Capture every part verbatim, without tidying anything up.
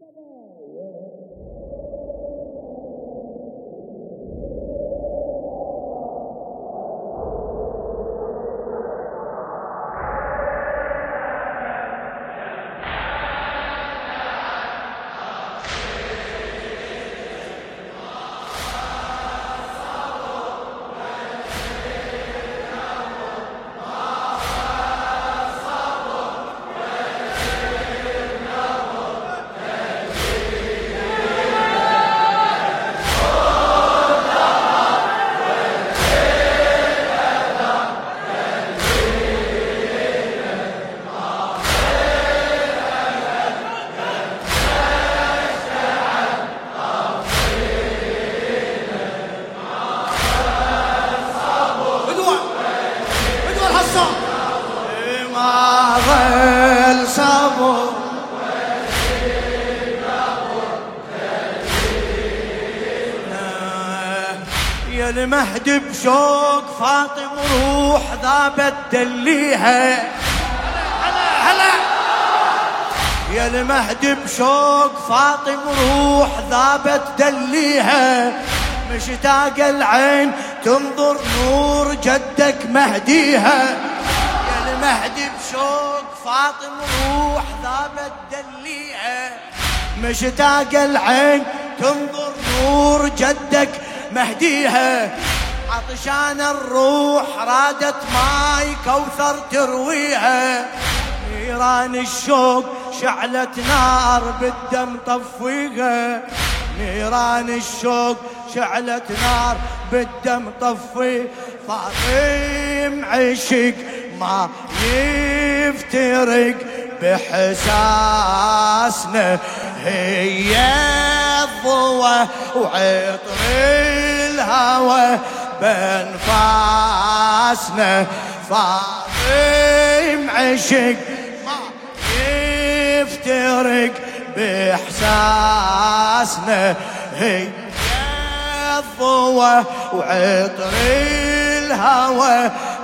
يا المهدي بشوق فاطم روح ذابت دليها. هلا هلا يا المهدي بشوق فاطم روح ذابت دليها، مشتاق العين تنظر نور جدك مهديها. يا المهدي بشوق فاطم روح ذابت دليها، مشتاق العين تنظر نور جدك مهديها. عطشان الروح رادت ماي كوثر ترويها، نيران الشوق شعلت نار بالدم طفيها. نيران الشوق شعلت نار بالدم طفي. فاطم عشق ما يفترق بحساسنا، هي الضوى وعطر الهوى بانفاسنا. فاطم عشق ما يفترق باحساسنا، هي الضوى وعطر الهوى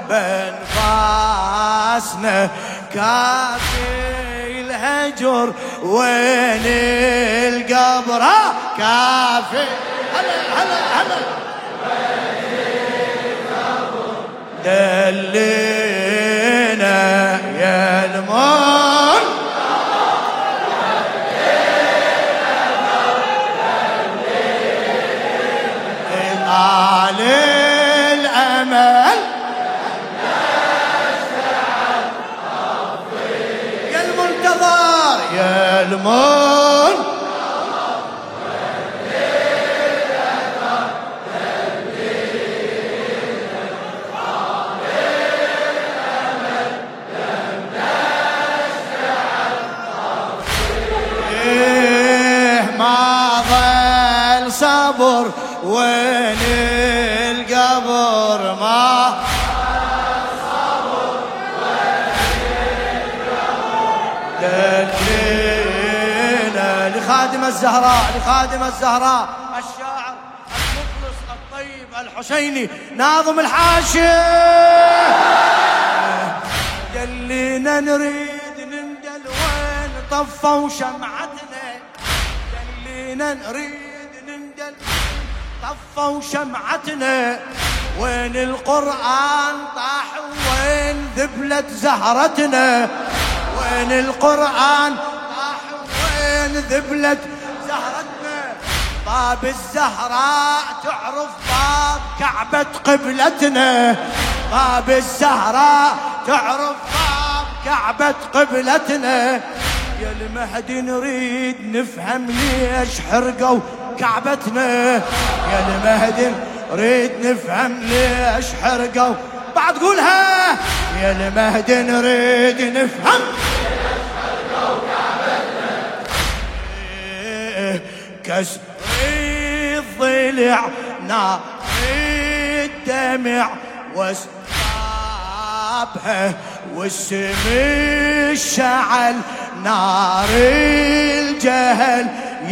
بانفاسنا. كافي الهجر وين القبر، كافي هلا هلا هلا دلينا يا المون. طال الأمل يا المنتظر يا المون. صبر وين القبر، ما صبر وين القبر. دلينا لخادم الزهراء، لخادم الزهراء الشاعر المخلص الطيب الحسيني ناظم الحاشي. دلينا نريد نندل وين طفوا شمعتنا. دلينا نريد طفوا شمعتنا، وين القرآن طاح وين ذبلت زهرتنا. وين القرآن طاح وين ذبلت زهرتنا. باب الزهراء تعرف باب كعبة قبلتنا. باب الزهراء تعرف باب كعبة قبلتنا. يا المهدي نريد نفهم ليش حرقوا كعبتنا. يا المهدي نريد نفهم ليش حرقوا، بعد قولها. يا المهدي نريد نفهم ليش حرقوا كعبتنا. كسر الضلع نار الدمع واستابها، والسم الشعل نار الجهل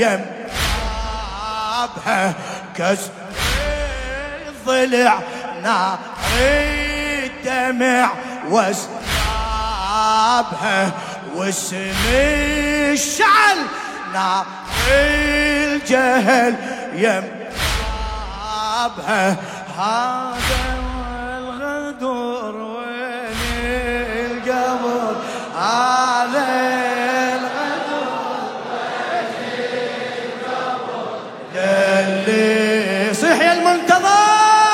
يمابها. كسر الضلع نار الدمع واستابها، والسم الشعل نار الجهل يمابها هذا الغدر وين القبر هذا الغدر وين القبر اللي صيح يا المنتظر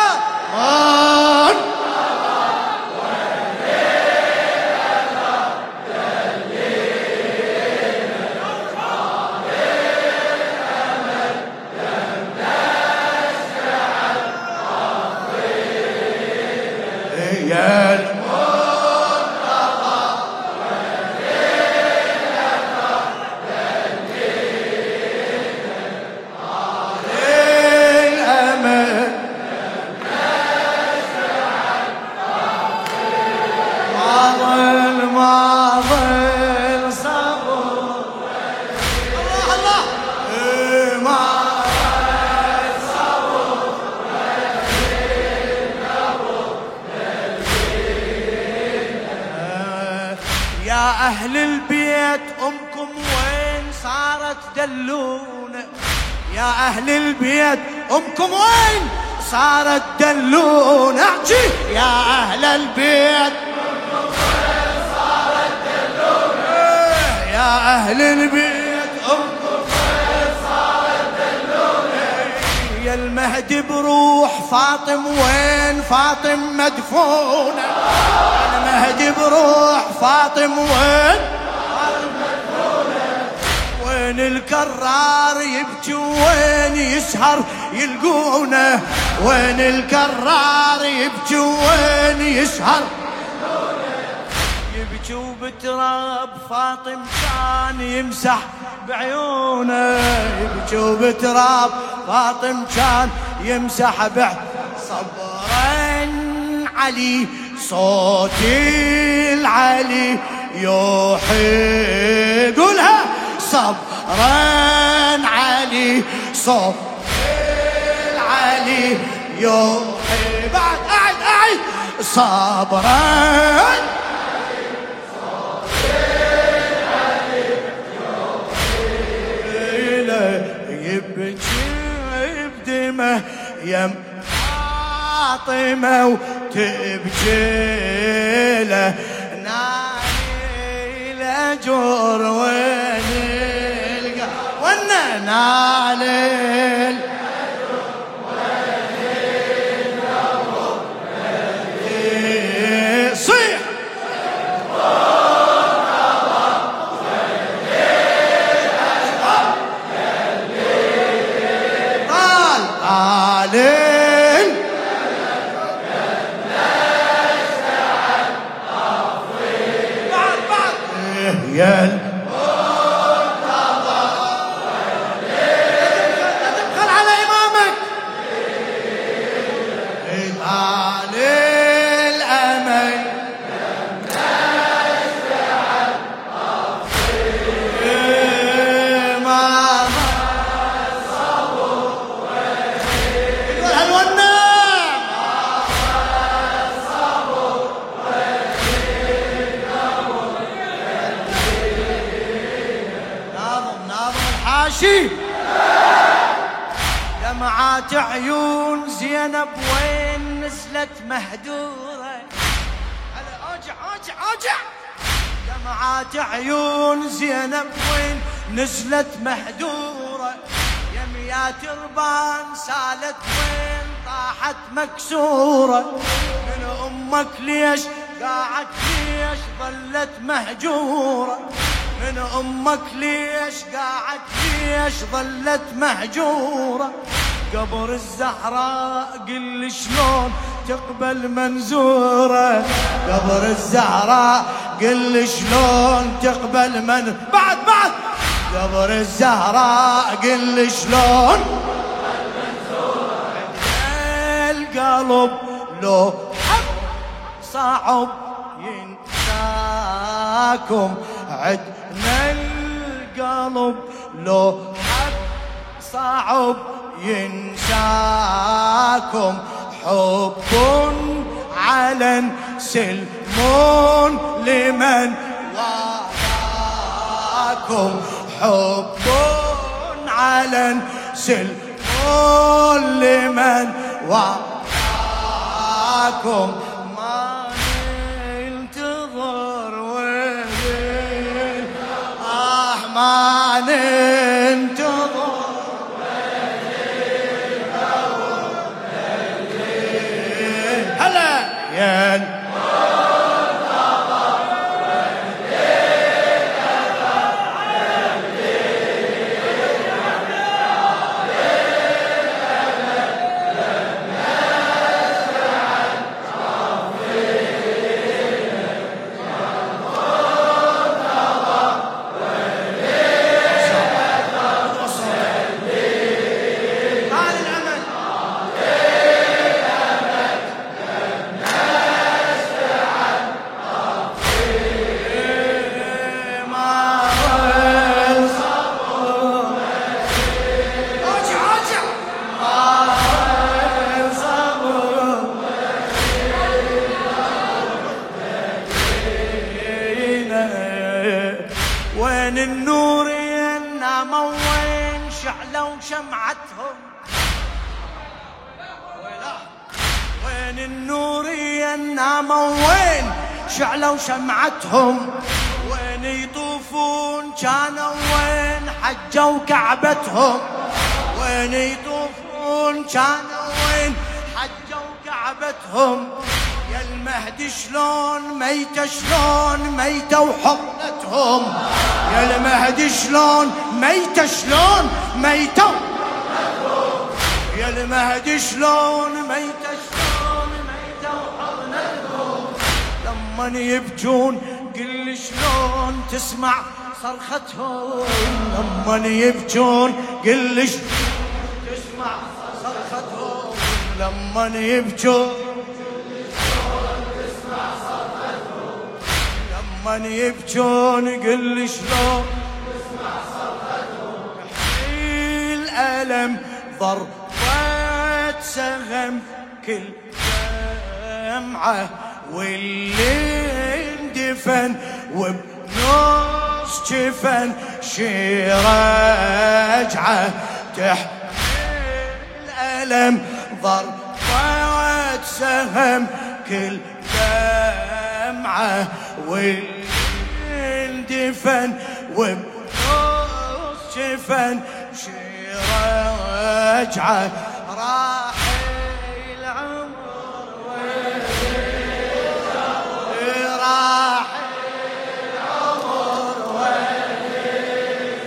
أهل البيت أمكم وين صارت دلونا يا أهل البيت أمكم وين صارت دلونا احكي يا أهل البيت أمكم وين صارت دلونا يا أهل البيت أمكم وين صارت دلونا يا المهدي بروح فاطم وين فاطم مدفونة المهدي بروح فاطم وين فاطم مدفونة وين الكرار يبكي وين يسهر يلقونه وين الكرار يبكي وين يسهر يبكي وبتراب فاطم كان يمسح بعيونه يبكي وبتراب فاطم كان يمسح بعيونه صبرا علي صوتي العلي يوحي قولها صبرا علي صوتي العلي يوحي بعد أعد أعد صبرا علي صوتي العلي يوحي يبكي بدمه يم فاطمة وتبكي له نالي الأجر وين القى وانا نالي الأجر وين القبر صيح طال طال يا المنتظر تدخل على إمامك طال الأمل ما الصبر يقول هالونا حاشي دمعات عيون زينب وين نزلت مهدورة هلا اوجع اوجع اوجع دمعات عيون زينب وين نزلت مهدورة يا تربان سالت وين طاحت مكسورة من امك ليش قاعد ليش ظلت مهجورة من امك ليش قاعد ليش ظلت مهجورة قبر الزهراء قل شلون تقبل منزورة قبر الزهراء قل شلون تقبل من بعد بعد قبر الزهراء قل شلون تقبل منزورة القلب لو حب صعب ينساكم عدنا القلب لو حب صعب ينساكم حب علن سلمون لمن والاكم حب علن سل كل من وراكم ما ننتظر وين آه ما ننتظر وين هلا يا وين النور يناموا وين شعلوا شمعتهم وين النور يناموا وين شعلوا شمعتهم وين يطوفون كانوا وين حجوا كعبتهم وين يطوفون كانوا وين حجوا كعبتهم يا المهدي شلون ميتة شلون ميتة وحضنتهم يا المهدي شلون ميتة شلون ميتة وحضنتهم يا المهدي شلون ميتة شلون ميتة وحضنتهم لما يبجون قل شلون تسمع صرختهم لما يبجون قل شلون تسمع صرختهم لما يبجون من يبجون قل شلون تسمع صرختهم الألم ضربت سهم كل دمعة واللي اندفن وبنص جفن شي رجعة تحمل الألم ضربت سهم كل دمعة واللي اندفن وبنص جفن شي رجعة راح العمر وين راح العمر وين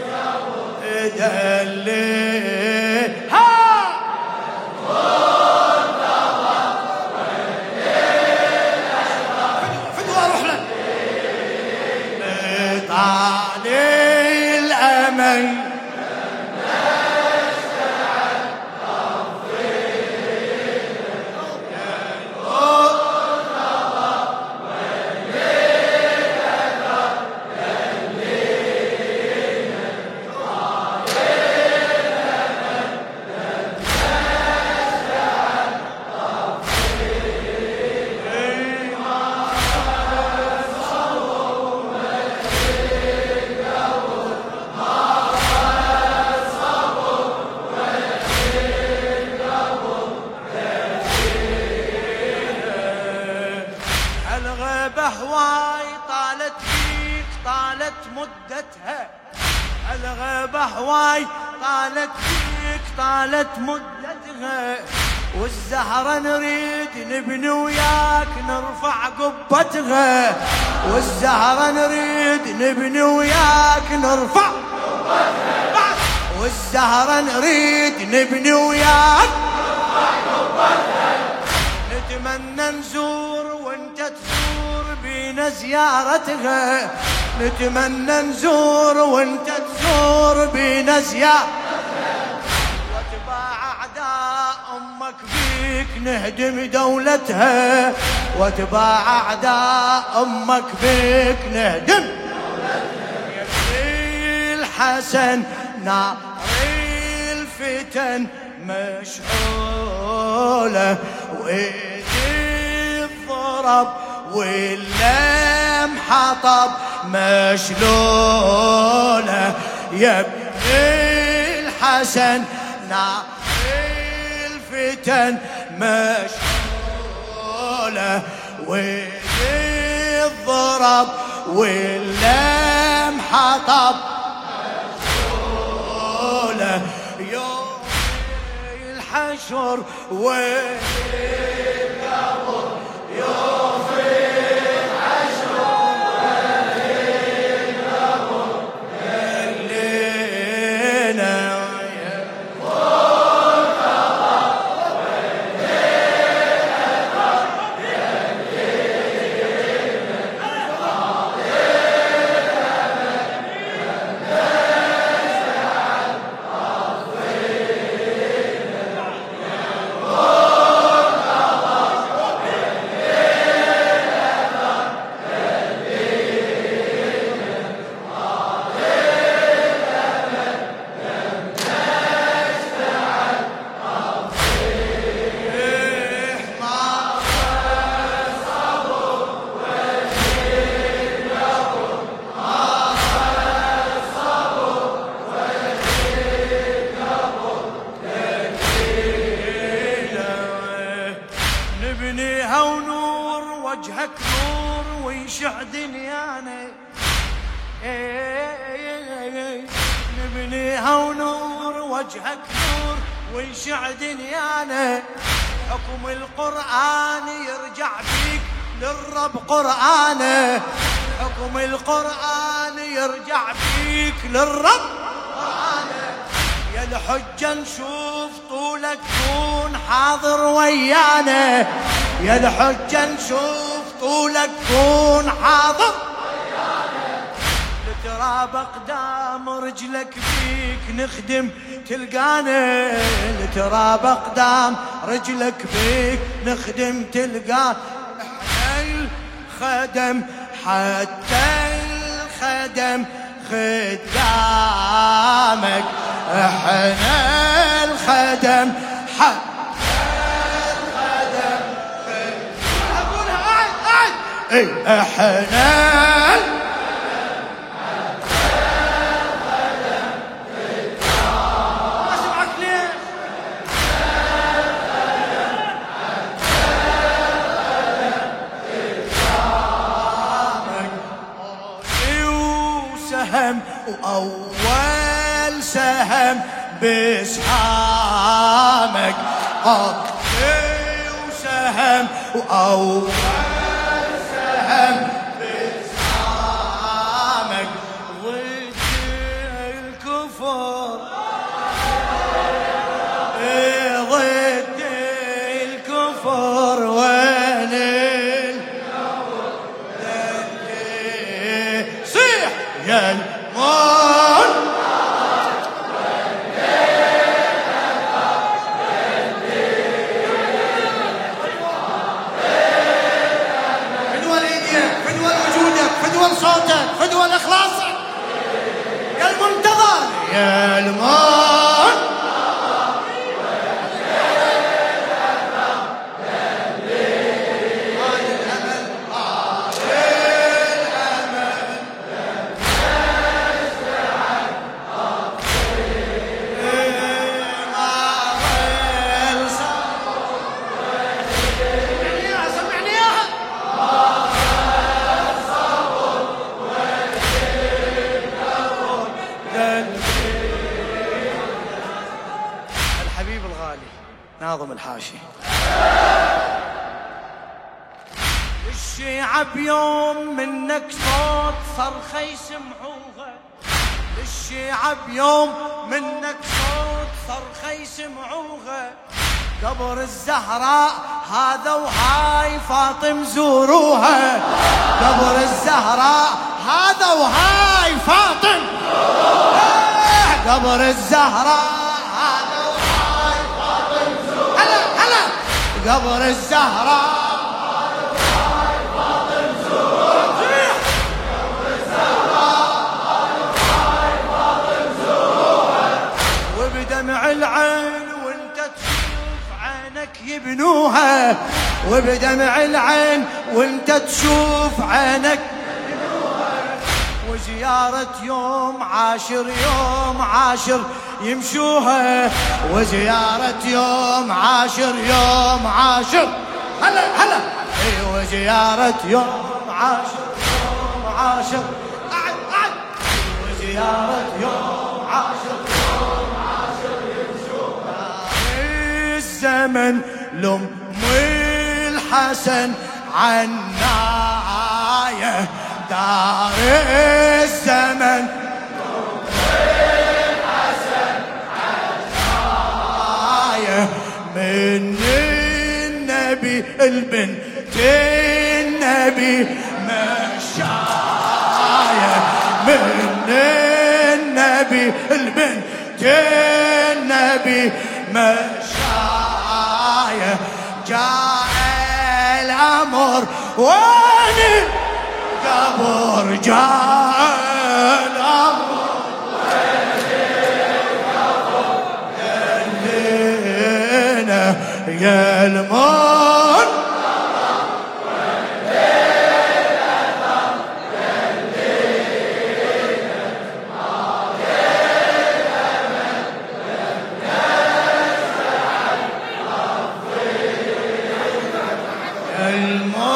دلي طالي الأمل هواي طالت فيك طالت مدتها الغيبة هواي طالت فيك طالت مدتها والزهرة نريد نبني وياك نرفع قبتها والزهرة نريد نبني وياك نرفع قبتها والزهرة نريد نبني وياك نرفع قبتها نتمنى نزور وانت تزور بينا زيارتها نتمنى نزور وانت تزور بينا زيارتها واتباع اعداء امك بيك نهدم دولتها واتباع اعداء امك بيك نهدم دولتها يا الحسن نار الفتن مشعولة وإيدي الضرب واللم حطب مشلولة يا ابن الحسن نار الفتن مشغولة، والضرب واللم حطب مشغولة، يوم الحشر والقبر يوم الحشر والقبر الليلة نبنيها ونور وجهك نور ويشع دنيانا، نبنيها ونور وجهك نور ويشع دنيانا، حكم القرآن يرجع فيك للرب قرآنه، حكم القرآن يرجع فيك للرب قرآنه، يا الحجة نشوف طولك كون حاضر ويانا، يا الحجة نشوف طولك كون حاضر ويانا، لتراب اقدام رجلك بيك نخدم تلقانا، لتراب اقدام رجلك بيك نخدم تلقانا، احنا الخدم حتى الخدم خدامك، احنا الخدم حتى الخدم خدامك، اقولها اعد اعد اي احنا وأول سهم بسهامك، قطي وسهم وأول سهم بسهامك، ضد الكفر ضد الكفر وين الكفر صيح يا المون فدوى صوتك فدوى اخلاصك يا المنتظر يا المون ناظم الحاشي. الشيعة بيوم منك صوت صرخة يسمعوها، الشيعة بيوم منك صوت صرخة يسمعوها، قبر الزهراء هذا وهاي فاطم زوروها، قبر الزهراء هذا وهاي فاطم زوروها، قبر الزهراء قبر الزهراء هاي فاطم زوروها، قبر الزهراء هاي فاطم زوروها، وبدمع العين وانت تشوف عينك يبنوها، وبدمع العين وانت تشوف عينك يبنوها، وزيارة يوم عاشر يوم عاشر يمشوها، وزيارة يوم عاشر يوم عاشر هلا هلا اي وزيارة يوم عاشر يوم عاشر قعد قعد وزيارة يوم عاشر يوم عاشر يمشوها الزمن لأم الحسن عناية دار الزمن من النبي البنت النبي مشاية من النبي البنت النبي مشاية جاء الأمر وين قبر جاء الأمر يا المون المون